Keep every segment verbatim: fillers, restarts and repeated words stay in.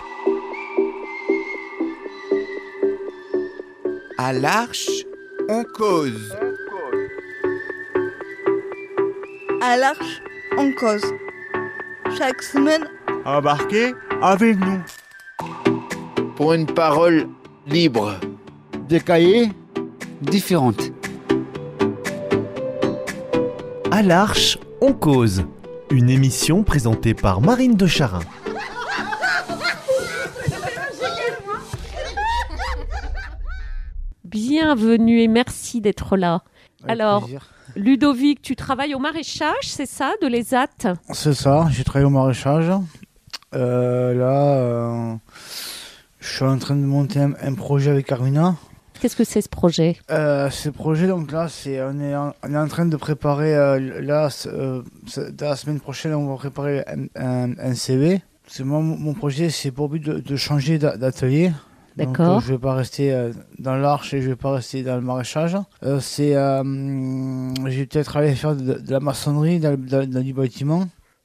À l'Arche, on cause. À l'Arche, on cause. Chaque semaine, Embarquez avec nous. Pour une parole libre. Des cahiers différentes. À l'Arche, on cause. Une émission présentée par Marine de Charin. Bienvenue et merci d'être là. Avec Alors, plaisir. Ludovic, tu travailles au maraîchage, c'est ça, de l'E S A T? C'est ça, j'ai travaillé au maraîchage. Euh, là, euh, je suis en train de monter un, un projet avec Carmina. Qu'est-ce que c'est ce projet? Euh, ce projet, donc là, c'est, on, est en, on est en train de préparer, euh, là, euh, la semaine prochaine, on va préparer un, un, un C V. C'est moi, mon projet, c'est pour but de, de changer d'atelier. D'accord. Donc, euh, je ne vais pas rester euh, dans l'Arche et je ne vais pas rester dans le maraîchage. Euh, c'est, euh, j'ai peut-être aller faire de, de la maçonnerie dans, dans, dans du bâtiment.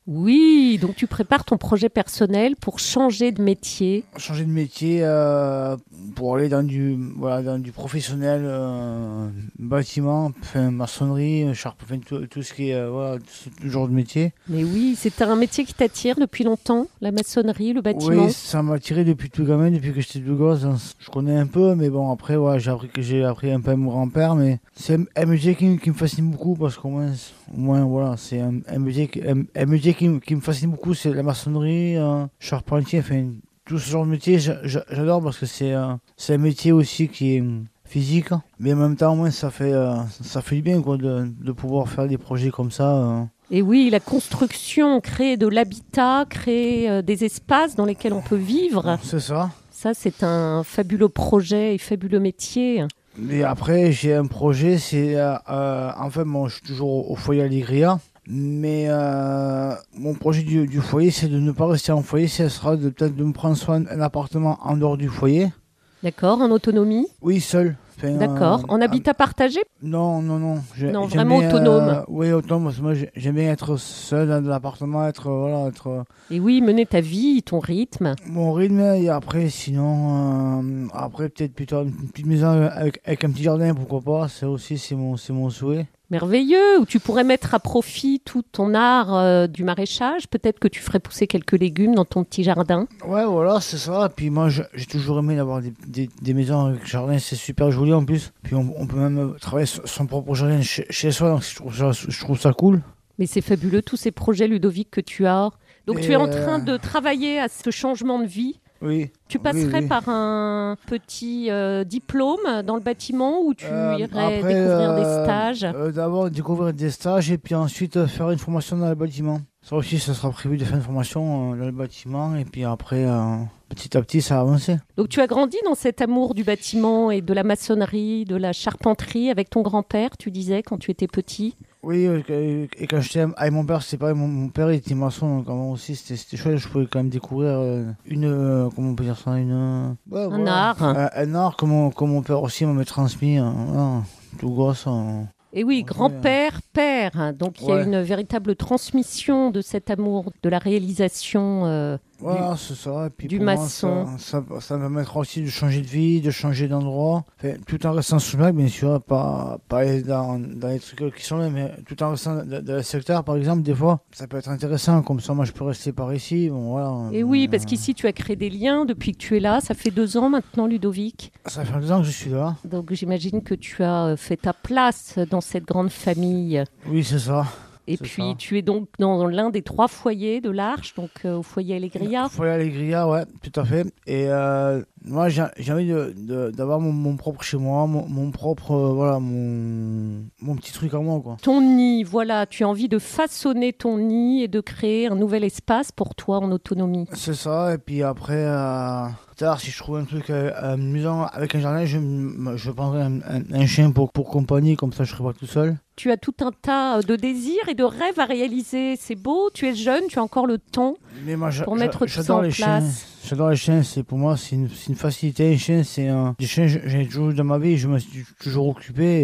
Oui, donc tu prépares ton projet personnel pour changer de métier. Changer de métier euh, pour aller dans du, voilà, dans du professionnel, euh, bâtiment, enfin, maçonnerie, charpe, enfin, tout, tout ce qui est euh, voilà, tout genre de métier. Mais oui, c'est un métier qui t'attire depuis longtemps, la maçonnerie, le bâtiment. Oui, ça m'a attiré depuis tout gamin, depuis que j'étais tout gosse. Je connais un peu, mais bon, après, ouais, j'ai appris que j'ai appris un peu à mon grand-père, mais c'est un, un métier qui, qui me fascine beaucoup parce qu'au moins, au moins voilà, c'est un, un métier, un, un métier qui, qui me fascine beaucoup, c'est la maçonnerie, euh, charpentier, enfin, tout ce genre de métier, j'adore parce que c'est euh, c'est un métier aussi qui est physique, mais en même temps, au moins, ça fait, euh, ça fait du bien quoi, de, de pouvoir faire des projets comme ça. Euh. Et oui, la construction, créer de l'habitat, créer euh, des espaces dans lesquels on peut vivre. C'est ça. Ça, c'est un fabuleux projet et fabuleux métier. Et après, j'ai un projet, c'est... Euh, euh, en fait, bon, je suis toujours au foyer Allegria, mais euh, mon projet du, du foyer, c'est de ne pas rester en foyer, ce sera de, peut-être de me prendre soin d'un appartement en dehors du foyer. D'accord, en autonomie? Oui, seul. Enfin, D'accord, euh, en habitat partagé? Non, non, non. J'ai, non, j'aime vraiment bien, autonome. Euh, oui, autonome, parce que moi, j'aime bien être seul dans l'appartement, être... Voilà, être et oui, mener ta vie, ton rythme. Mon rythme, et après, sinon... Euh, après, peut-être plutôt une petite maison avec, avec un petit jardin, pourquoi pas. Ça aussi, c'est mon, c'est mon souhait. Merveilleux, où tu pourrais mettre à profit tout ton art euh, du maraîchage. Peut-être que tu ferais pousser quelques légumes dans ton petit jardin. Ouais, voilà, c'est ça. Puis moi, j'ai toujours aimé avoir des, des, des maisons avec jardin, c'est super joli en plus. Puis on, on peut même travailler son propre jardin chez, chez soi, donc je trouve, ça, je trouve ça cool. Mais c'est fabuleux, tous ces projets, Ludovic, que tu as. Donc Et tu es en euh... train de travailler à ce changement de vie. Oui. Tu passerais oui, oui. par un petit euh, diplôme dans le bâtiment ou tu euh, irais après, découvrir euh, des stages euh, D'abord découvrir des stages et puis ensuite euh, faire une formation dans le bâtiment. Ça aussi, ça sera prévu de faire une formation euh, dans le bâtiment et puis après, euh, petit à petit, ça a avancé. Donc tu as grandi dans cet amour du bâtiment et de la maçonnerie, de la charpenterie avec ton grand-père, tu disais, quand tu étais petit? Oui, et quand j'étais avec mon père, c'était pareil, mon, mon père il était maçon, donc avant aussi c'était, c'était chouette, je pouvais quand même découvrir euh, une, euh, comment on peut dire ça, une... Euh, ouais, un voilà. art. Un, un art que mon, que mon père aussi m'avait transmis, hein, voilà, tout gosse. Hein. Et oui, grand-père, père, donc il ouais. y a une véritable transmission de cet amour, de la réalisation euh, voilà, du, c'est ça. Et puis du pour maçon. Moi, ça, ça, ça me permettra aussi de changer de vie, de changer d'endroit, enfin, tout en restant sous Mac, bien sûr, pas, pas aller dans, dans les trucs qui sont là, mais tout en restant dans, dans le secteur, par exemple, des fois, ça peut être intéressant, comme ça, moi je peux rester par ici. Bon, voilà, et oui, euh, parce qu'ici tu as créé des liens depuis que tu es là, ça fait deux ans maintenant, Ludovic. Ça fait deux ans que je suis là. Donc j'imagine que tu as fait ta place dans cette grande famille. Oui, c'est ça. Et c'est puis ça. Tu es donc dans l'un des trois foyers de l'Arche, donc euh, au foyer Allegria. Au foyer Allegria, ouais, tout à fait. Et euh, moi, j'ai, j'ai envie de, de, d'avoir mon, mon propre chez moi, mon, mon propre, euh, voilà, mon, mon petit truc à moi, quoi. Ton nid, voilà, tu as envie de façonner ton nid et de créer un nouvel espace pour toi en autonomie. C'est ça, et puis après... Euh... Tard, si je trouve un truc euh, amusant avec un jardin, je, je prendrai un, un, un chien pour, pour compagnie, comme ça je serai pas tout seul. Tu as tout un tas de désirs et de rêves à réaliser. C'est beau, tu es jeune, tu as encore le temps Mais moi, pour mettre tout ça en les place. Chiens. J'adore les chiens, c'est, pour moi c'est une, c'est une facilité. Un chien, c'est un... Des chiens, j'ai toujours eu dans ma vie, je me suis toujours occupé. Et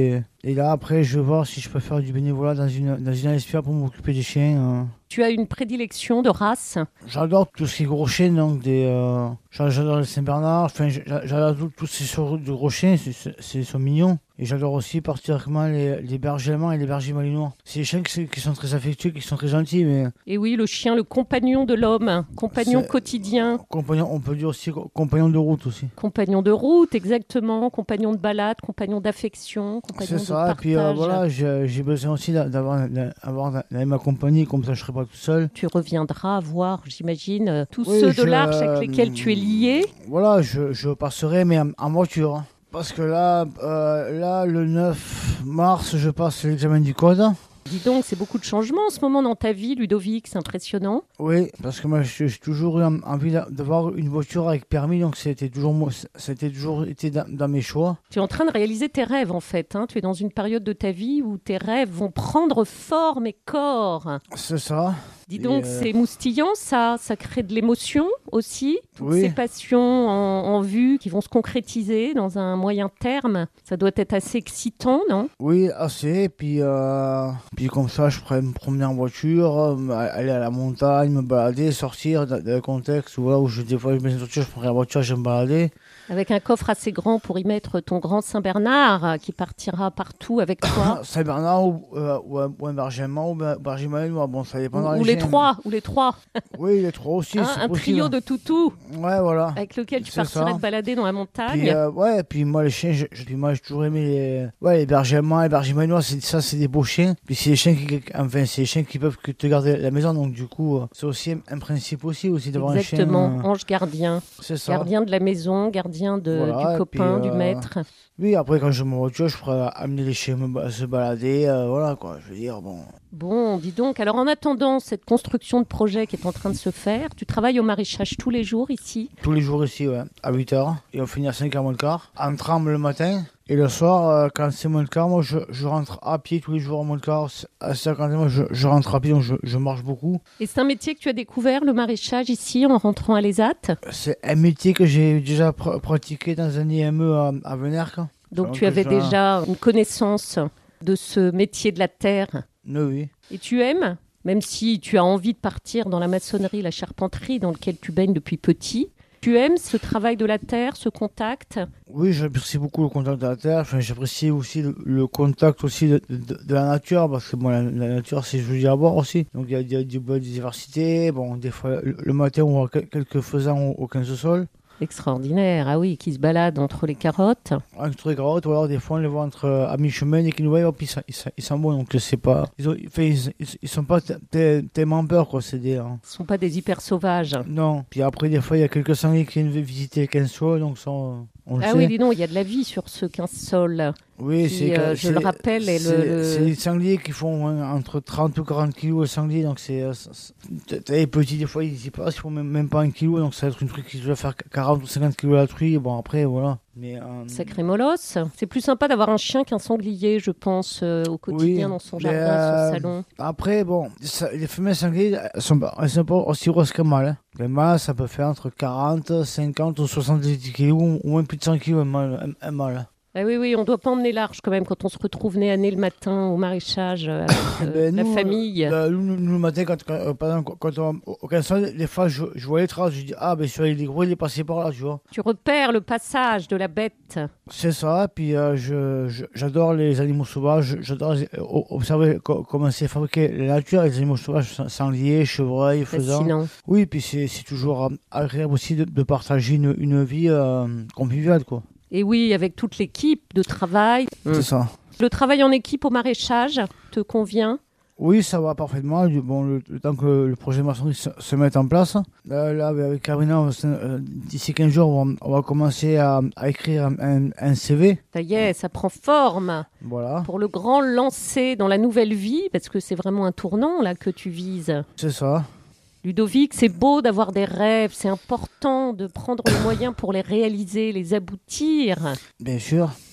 Et là, après, je vais voir si je peux faire du bénévolat dans une, dans une A S P A pour m'occuper des chiens. euh. Tu as une prédilection de race? J'adore tout ce qui est gros chiens, donc des, euh, j'a- j'adore les Saint-Bernard, enfin, j'a- j'adore tout- tous ces sortes de gros chiens, c'est- c'est- c'est- ils sont mignons. Et j'adore aussi particulièrement les, les bergers allemands et les bergers malinois. C'est des chiens qui, qui sont très affectueux, qui sont très gentils, mais Et oui, le chien, le compagnon de l'homme, compagnon C'est- quotidien, compagnons, on peut dire aussi co- compagnons de route aussi. compagnon de route, exactement, compagnon de balade, compagnon d'affection, compagnon C'est de ça, partage. et puis euh, voilà, j'ai j'ai besoin aussi d'a- d'avoir d'avoir ma compagnie, comme ça je serai pas tout seul. Tu reviendras voir, j'imagine, euh, tous Oui, ceux je- de l'Arche avec lesquels tu es lié. Voilà, je, je passerai, mais en, en voiture. hein. Parce que là, euh, là, le neuf mars, je passe l'examen du code. Dis donc, c'est beaucoup de changements en ce moment dans ta vie, Ludovic, c'est impressionnant. Oui, parce que moi, j'ai j'ai toujours eu en- envie d'a- d'avoir une voiture avec permis, donc c'était toujours, moi- c'était toujours été dans, dans mes choix. Tu es en train de réaliser tes rêves, en fait. hein. Tu es dans une période de ta vie où tes rêves vont prendre forme et corps. C'est ça. Dis Et, donc, euh, c'est moustillant, ça. Ça crée de l'émotion aussi. Toutes Oui. ces passions en, en vue qui vont se concrétiser dans un moyen terme. Ça doit être assez excitant, non? Oui, assez. Puis, euh, puis comme ça, je pourrais me promener en voiture, euh, aller à la montagne, me balader, sortir dans dans le contexte où, là, où je, des fois, je mets une voiture, je prends la voiture, je vais me balader. Avec un coffre assez grand pour y mettre ton grand Saint-Bernard euh, qui partira partout avec toi. Saint-Bernard ou, euh, ou, un- ou un berger allemand ou un berger malinois, bon, ça dépend. ou ou les trois, ou les trois. Oui, les trois aussi. Hein, c'est un possible. trio de toutous Ouais, voilà. avec lequel tu C'est partirais ça. te balader dans la montagne. Puis, euh, ouais, puis moi, les chiens, je- je- puis moi, j'ai toujours aimé les, ouais, les bergers allemands, les bergers malinois, c'est, ça, c'est des beaux chiens. Puis c'est des chiens qui, enfin, c'est des chiens qui peuvent que te garder à la maison, donc du coup, euh, c'est aussi un principe aussi, aussi d'avoir Exactement, un chien. euh, ange gardien. c'est ça. Gardien de la maison, gardien de, Voilà, du et copain, puis, du euh, maître. Oui, après, quand je me voiture, je pourrais amener les chiens me ba- se balader, euh, voilà, quoi, je veux dire, bon. Bon, dis donc, alors en attendant cette construction de projet qui est en train de se faire, tu travailles au maraîchage tous les jours ici. Tous les jours ici, ouais, à huit heures, et on finit à cinq heures moins le quart. En tremble le matin, et le soir, euh, quand c'est moins le quart, moi, je, je rentre à pied tous les jours à moins le quart. C'est- À sept heures quarante, moi, je, je rentre à pied, donc je, je marche beaucoup. Et c'est un métier que tu as découvert, le maraîchage, ici, en rentrant à l'Esat. C'est un métier que j'ai déjà pr- pratiqué dans un I M E à, à Venerque. Donc Donc, tu avais je- déjà une connaissance de ce métier de la terre. Oui, oui. Et tu aimes, même si tu as envie de partir dans la maçonnerie, la charpenterie, dans lequel tu baignes depuis petit, tu aimes ce travail de la terre, ce contact? Oui, j'apprécie beaucoup le contact de la terre. Enfin, j'apprécie aussi le, le contact aussi de, de- de la nature, parce que bon, la, la nature, c'est joli à voir aussi. Donc, il y a, il y a du bois de diversité. Bon, des fois, le, le matin, on voit quel- quelques faisans au, au quinze sol. Extraordinaire, ah oui, qui se balade entre les carottes. Entre les carottes, ou alors des fois, on les voit entre, à mi-chemin et qui nous voient, hop, ils, sont- ils, sont- ils sont bons. Donc, je sais pas. Ils, ont, enfin, ils, ils, ils sont pas t- t- tellement peur, quoi. C'est des. hein. Ce ne sont pas des hyper sauvages. Non. Puis après, des fois, il y a quelques sangliers qui viennent visiter les quinze sols, donc ça, on on le Ah sait. oui, dis donc, il y a de la vie sur ce quinze sols. Oui, qui, c'est, euh, je le c'est- rappelle, est le- c'est, le- c'est des sangliers qui font hein, entre trente ou quarante kilos le sanglier, donc c'est, euh, c'est- c'est- t'as les petits, des fois ils y passent, ils font même, même pas un kilo, donc ça va être une truc qui doit faire quarante ou cinquante kilos la truie, bon après voilà. Mais, euh, Sacré molosse. C'est plus sympa d'avoir un chien qu'un sanglier, je pense, euh, au quotidien Oui, dans son mais, jardin, euh, son salon. Après, bon, ça- les femelles sangliers, elles sont, pas- elles sont pas aussi grosses qu'un mâle. Hein. Les mâles, ça peut faire entre quarante, cinquante ou soixante-dix kilos, ou moins plus de cent kilos un mâle. Un, un mâle. Ah oui, oui, on doit pas emmener large quand même quand on se retrouve nez à nez le matin au maraîchage euh, avec euh, Ben, la nous, famille. euh, nous, nous, nous, le matin, quand, quand, euh, par exemple, quand on au quinze sol, des fois, je, je vois les traces, je dis, ah, ben, celui-là, il est gros, il est passé par là, tu vois. Tu repères le passage de la bête. C'est ça, puis euh, je, je- j'adore les animaux sauvages, j'adore euh, observer co- comment c'est fabriqué la nature, les animaux sauvages, sang- sangliers, chevreuils, faisans. Fascinant. Oui, puis c'est, c'est toujours euh, agréable aussi de, de partager une, une vie euh, conviviale, quoi. Et oui, avec toute l'équipe de travail. C'est ça. Le travail en équipe au maraîchage te convient? Oui, ça va parfaitement. Du- Bon, le, le temps que le, le projet maçonnerie se, se mette en place. Euh, là, avec Carmina, on va se- euh, d'ici quinze jours, on, va- on va commencer à, à écrire un, un- un C V. Ça y est, ça prend forme Voilà, pour le grand lancer dans la nouvelle vie, parce que c'est vraiment un tournant là que tu vises. c'est ça. Ludovic, c'est beau d'avoir des rêves, c'est important de prendre les moyens pour les réaliser, les aboutir. Bien sûr.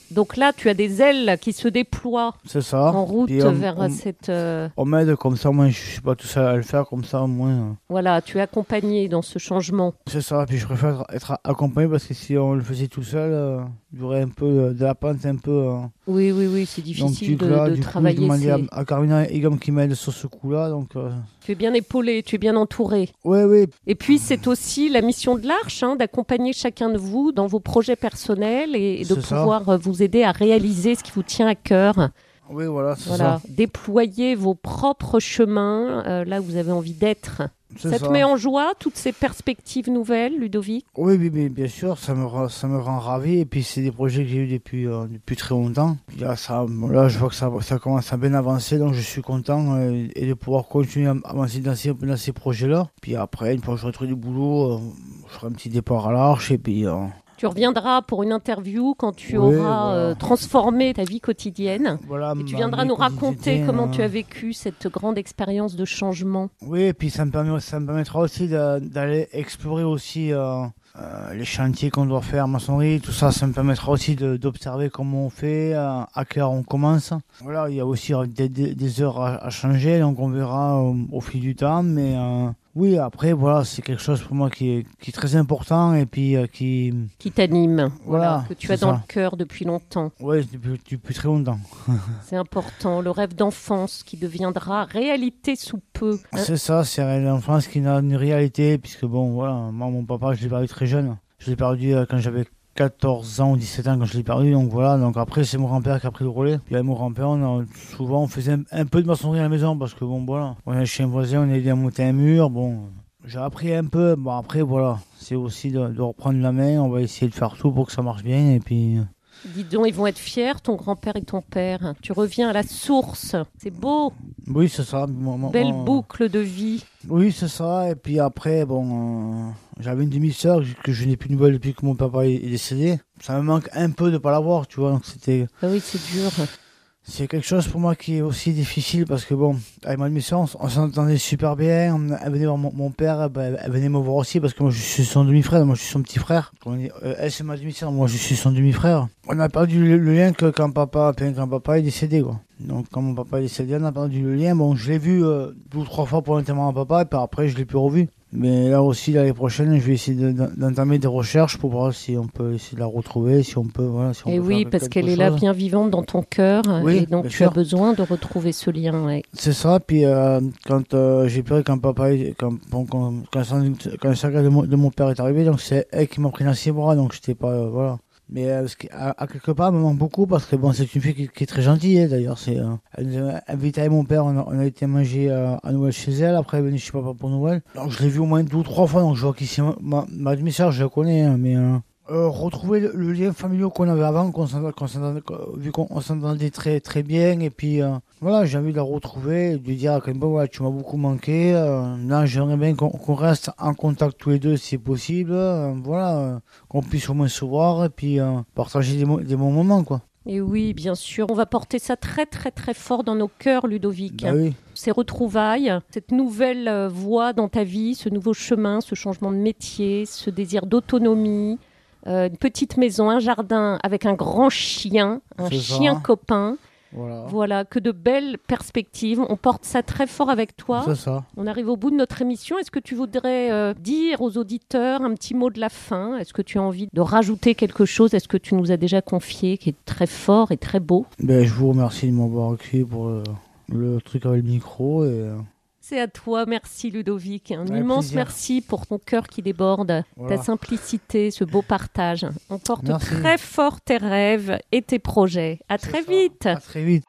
Donc là, tu as des ailes qui se déploient C'est ça. en route Puis on- vers on- cette... euh, On m'aide comme ça, moi je suis pas tout seul à le faire, comme ça au moins. euh, Voilà, tu es accompagné dans ce changement. C'est ça, puis je préfère être accompagné parce que si on le faisait tout seul, euh, il y aurait un peu euh, de la pente, un peu. euh, Oui, oui, oui, c'est donc, difficile du de, coup, là, de du coup, travailler. je demandais c'est- à, à Carmina et Gam qui m'aident sur ce coup-là, donc. euh, Tu es bien épaulé, tu es bien entouré. Ouais, ouais, Et puis, c'est aussi la mission de l'Arche, hein, d'accompagner chacun de vous dans vos projets personnels et, et de C'est ça. pouvoir euh, vous aider à réaliser ce qui vous tient à cœur. oui, voilà, c'est Voilà, ça. déployer vos propres chemins euh, là où vous avez envie d'être. C'est Ça ça. te met en joie, toutes ces perspectives nouvelles, Ludovic? Oui, oui, mais bien sûr, ça me, rend- ça me rend ravi. Et puis, c'est des projets que j'ai eu depuis, euh, depuis très longtemps. Puis là, ça, là, je vois que ça, ça commence à bien avancer, donc je suis content euh, et de pouvoir continuer à avancer dans ces, dans ces projets-là. Puis après, une fois que j'aurai trouvé du boulot, euh, je ferai un petit départ à l'Arche et puis. euh, Tu reviendras pour une interview quand tu Oui, auras voilà. euh, transformé ta vie quotidienne. Voilà, Et tu ma viendras vie nous raconter quotidienne, comment euh, tu as vécu cette grande expérience de changement. Oui, et puis ça me, permet, ça me permettra aussi de- d'aller explorer aussi euh, euh, les chantiers qu'on doit faire, maçonnerie, tout ça. Ça me permettra aussi de- d'observer comment on fait, euh, à quelle heure on commence. Voilà, il y a aussi euh, des, des- des heures à, à changer, donc on verra au, au fil du temps. Mais euh, oui, après, voilà, c'est quelque chose pour moi qui est, qui est très important et puis euh, qui. Qui t'anime, voilà, Voilà, que tu c'est as dans ça. le cœur depuis longtemps. Ouais, depuis, depuis très longtemps. C'est important, le rêve d'enfance qui deviendra réalité sous peu. Hein, C'est ça, c'est l'enfance qui n'a une réalité, puisque bon, voilà, moi, mon papa, je l'ai perdu très jeune. Je l'ai perdu euh, quand j'avais quatorze ans ou dix-sept ans quand je l'ai perdu, donc voilà, donc après c'est mon grand-père qui a pris le relais. Puis avec mon grand-père, on a, souvent on faisait un, un peu de maçonnerie à la maison, parce que bon, voilà, on est chez un voisin, on a aidé à monter un mur, bon, j'ai appris un peu, bon après voilà, c'est aussi de, de reprendre la main, on va essayer de faire tout pour que ça marche bien, et puis... Dis donc, ils vont être fiers, ton grand-père et ton père. Tu reviens à la source. C'est beau, Oui, c'est ça. Moi, moi, belle moi, boucle de vie. Oui, c'est ça. Et puis après, bon, euh, j'avais une demi-sœur que je n'ai plus de nouvelles depuis que mon papa est est décédé. Ça me manque un peu de pas l'avoir, tu vois. Donc c'était, Ah oui, c'est dur. c'est quelque chose pour moi qui est aussi difficile parce que bon, avec ma demi-sœur, on, s- on s'entendait super bien. On- Elle venait voir mon, mon père, ben, elle venait me voir aussi parce que moi je suis son demi-frère, moi je suis son petit frère. On est- euh, elle c'est ma demi-sœur, moi je suis son demi-frère. On a perdu le, le lien que quand papa, enfin, quand papa est décédé, quoi. Donc quand mon papa est décédé, on a perdu le lien. Bon, je l'ai vu euh, deux ou trois fois pour l'enterrement à papa, et puis après je l'ai plus revu. Mais là aussi, l'année prochaine, je vais essayer de- d'en- d'entamer des recherches pour voir si on peut essayer de la retrouver, si on peut, voilà, si on Et peut oui, faire parce quelque qu'elle est là chose. bien vivante dans ton cœur. Oui, et donc bien tu as sûr. besoin de retrouver ce lien. Ouais. C'est ça, puis euh, quand euh, j'ai pleuré quand papa, est- quand, bon, quand, quand, quand le saga de mon, de mon père est arrivé, donc c'est elle qui m'a pris dans ses bras, donc j'étais pas, euh, voilà. Mais euh, ce qui, à, à quelque part, elle me manque beaucoup parce que bon, c'est une fille qui, qui est très gentille, hein, d'ailleurs. C'est, euh, elle nous a invité avec mon père, on a, on a été manger euh, à Noël chez elle, après elle est venue chez papa pour Noël. Donc je l'ai vue au moins deux ou trois fois, donc je vois qu'ici, ma, ma, ma demi-sœur, je la connais, hein, mais euh, euh, retrouver le, le lien familial qu'on avait avant, qu'on s'entendait, qu'on s'entendait- qu'on- vu qu'on on s'entendait très, très bien, et puis euh, voilà, j'ai envie de la retrouver, de lui dire à quel point voilà, tu m'as beaucoup manqué. Euh, là, j'aimerais bien qu'on qu'on reste en contact tous les deux si c'est possible, euh, voilà, euh, qu'on puisse au moins se voir et puis euh, partager des, mo- des bons moments, quoi. Et oui, bien sûr, on va porter ça très très très fort dans nos cœurs, Ludovic. Bah oui. Ces retrouvailles, cette nouvelle euh, voie dans ta vie, ce nouveau chemin, ce changement de métier, ce désir d'autonomie, euh, une petite maison, un jardin avec un grand chien, un C'est ça. chien copain. Voilà. Voilà, que de belles perspectives. On porte ça très fort avec toi. C'est ça. On arrive au bout de notre émission. Est-ce que tu voudrais euh, dire aux auditeurs un petit mot de la fin? Est-ce que tu as envie de rajouter quelque chose? Est-ce que tu nous as déjà confié, qui est très fort et très beau? Ben, je vous remercie de m'avoir accueilli pour le, le truc avec le micro. Et, euh, C'est à toi, merci Ludovic. Un Avec immense plaisir. merci pour ton cœur qui déborde, Voilà. ta simplicité, ce beau partage. On porte Merci. très fort tes rêves et tes projets. À c'est très ça. vite. À très vite.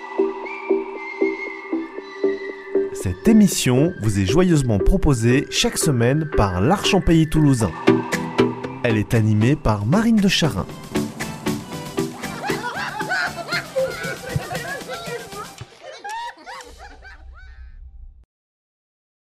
Cette émission vous est joyeusement proposée chaque semaine par l'Arche en Pays Toulousain. Elle est animée par Marine de Charin.